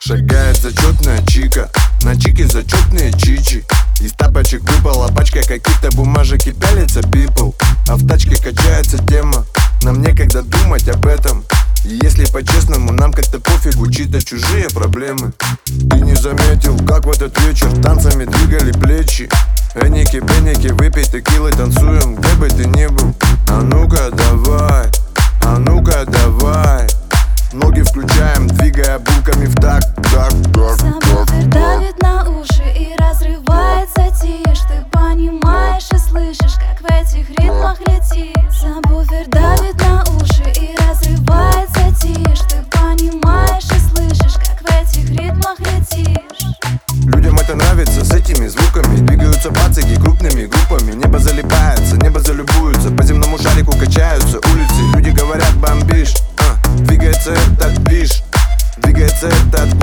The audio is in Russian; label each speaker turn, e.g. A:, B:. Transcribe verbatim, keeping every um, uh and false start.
A: Шагает зачетная чика, на чике зачетные чичи. Из тапочек выпала пачка каких-то бумажек и пялится пипл. А в тачке качается тема, нам некогда думать об этом. И если по-честному, нам как-то пофигу чьи-то чужие проблемы. Ты не заметил, как в этот вечер танцами двигали плечи? Эники, беники, выпей текилы, танцуем, где бы ты ни был. А ну-ка давай, а ну-ка давай. Ноги включаем, двигая булками в такт, так, так,
B: Сабвуфер давит на уши и разрывается тишь. Ты понимаешь и слышишь, как в этих ритмах летишь. Сабвуфер давит на уши и разрывается тишь. Ты понимаешь и слышишь, как в этих ритмах летишь.
A: Людям это нравится, с этими звуками двигаются пацаки крупными группами. Небо залипается, небо залюбуются, по земному шарику качаются улицы. Люди говорят бомбишь, а, двигается этот движ, двигается этот